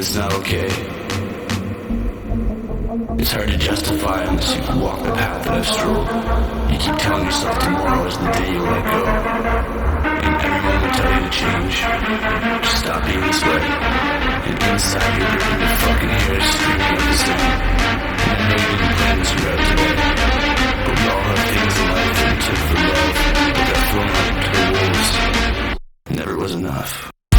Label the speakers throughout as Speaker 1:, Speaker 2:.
Speaker 1: it's not okay. It's hard to justify unless you walk the path that I've strolled. You keep telling yourself tomorrow is the day you let go. And every moment tell you to change. Just stop being this way. And inside you're ripping your fucking hair, screaming out the same. And I know you didn't plan this route today. But we all have things in life that we took for love, that got thrown out to the wolves. Never was enough.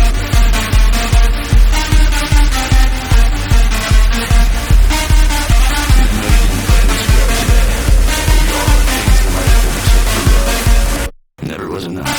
Speaker 1: Never was enough.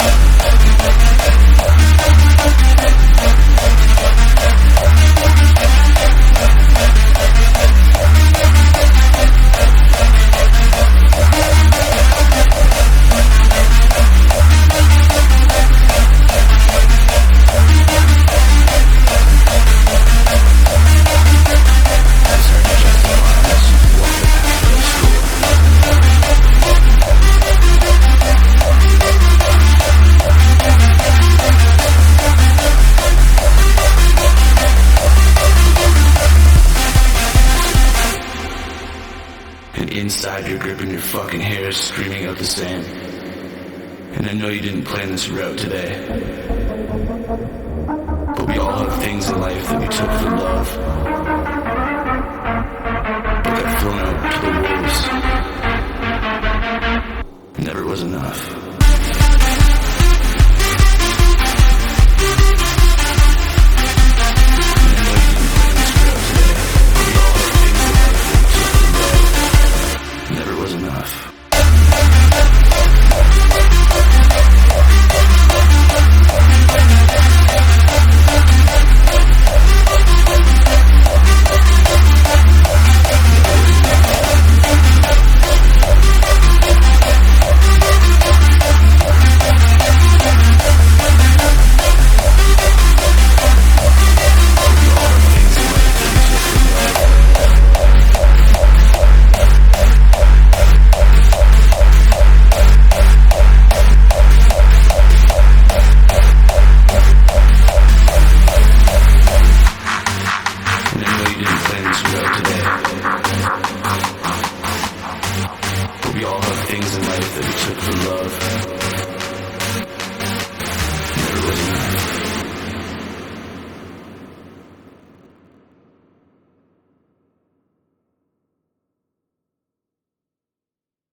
Speaker 1: Inside you're gripping your fucking hair, screaming out the same. And I know you didn't plan this route today. But we all have things in life that we took for love,